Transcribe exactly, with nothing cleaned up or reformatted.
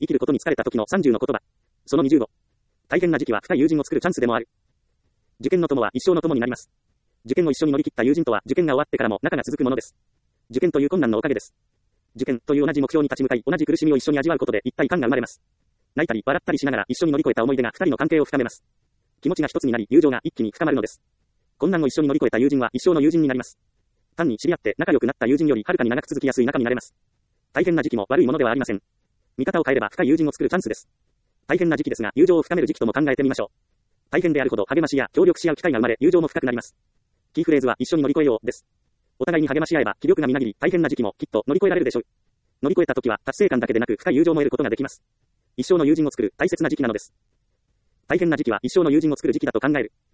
生きることに疲れた時のさんじゅうの言葉。そのにじゅうを。大変な時期は深い友人を作るチャンスでもある。受験の友は一生の友になります。受験を一緒に乗り切った友人とは受験が終わってからも仲が続くものです。受験という困難のおかげです。受験という同じ目標に立ち向かい、同じ苦しみを一緒に味わうことで一体感が生まれます。泣いたり笑ったりしながら一緒に乗り越えた思い出が二人の関係を深めます。気持ちが一つになり、友情が一気に深まるのです。困難を一緒に乗り越えた友人は一生の友人になります。単に知り合って仲良くなった友人よりはるかに長く続きやすい仲になれます。大変な時期も悪いものではありません。見方を変えれば深い友人を作るチャンスです。大変な時期ですが、友情を深める時期とも考えてみましょう。大変であるほど励ましや協力し合う機会が生まれ、友情も深くなります。キーフレーズは一緒に乗り越えようです。お互いに励まし合えば気力がみなぎり、大変な時期もきっと乗り越えられるでしょう。乗り越えた時は達成感だけでなく深い友情も得ることができます。一生の友人を作る大切な時期なのです。大変な時期は一生の友人を作る時期だと考える。